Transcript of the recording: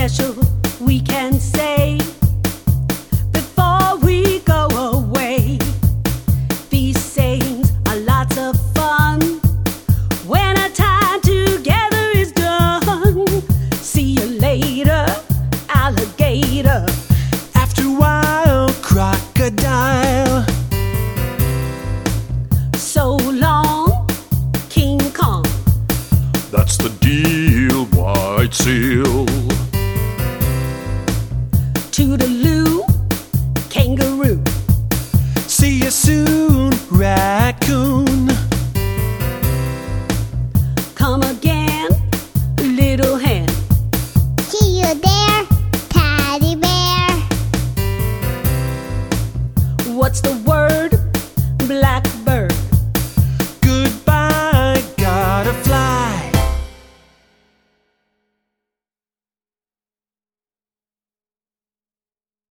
special we can say before we go away. These sayings are lots of fun when our time together is done. See you later, alligator. After a while, crocodile. So long, King Kong. That's the deal, White Seal.